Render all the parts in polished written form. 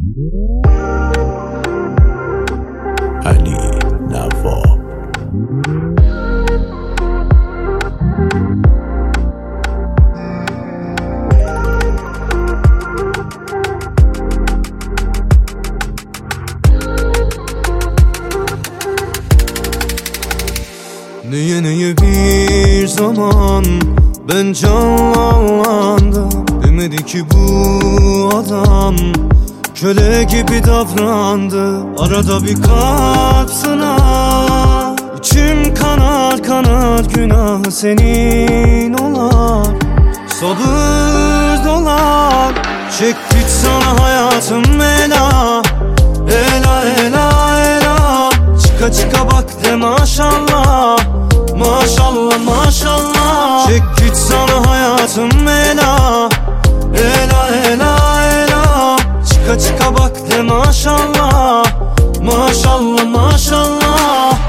Ali Navo. Neye bir zaman ben canlandım. Demedi ki bu adam köle gibi davrandı. Arada bir kalp sınar, İçim kanar kanar, günah senin olar. Sabır dolar, çek git sana hayatım ela. Ela ela ela, çıka çıka bak de maşallah. Maşallah maşallah, çek git sana hayatım ela. Ela ela ela, çıka çıka bak de maşallah. Maşallah maşallah.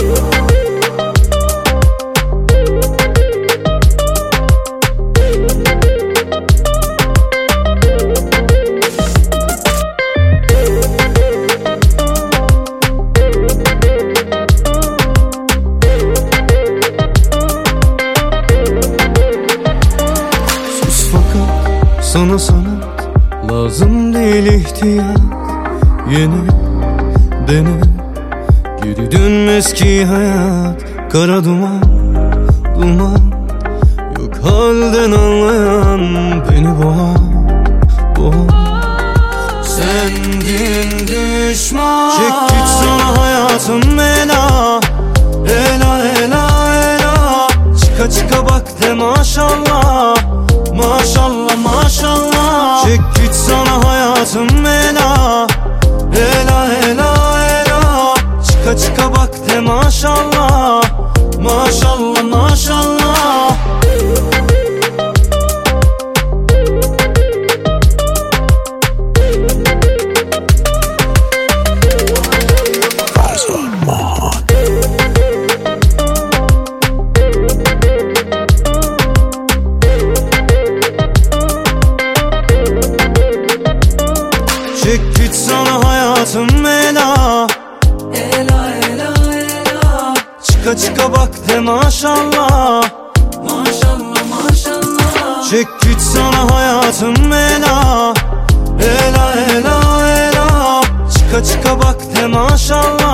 Sana sanat lazım değil, ihtiyat. Yeni dene, geri dönmez ki hayat. Kara duman, duman, yok halden anlayan beni boğar, boğar. Sendin düşman, çek git sana hayatım ela. Ela ela ela, çıka çıka bak de maşallah. Maşallah maşallah, çek git sana hayatım ela. Ela ela ela, çıka çıka bak de maşallah. Maşallah maşallah. Çek git sana hayatım ela. Ela ela ela, çıka çıka bak de maşallah. Maşallah maşallah, çek git sana hayatım ela. Ela ela ela, çıka çıka bak de maşallah.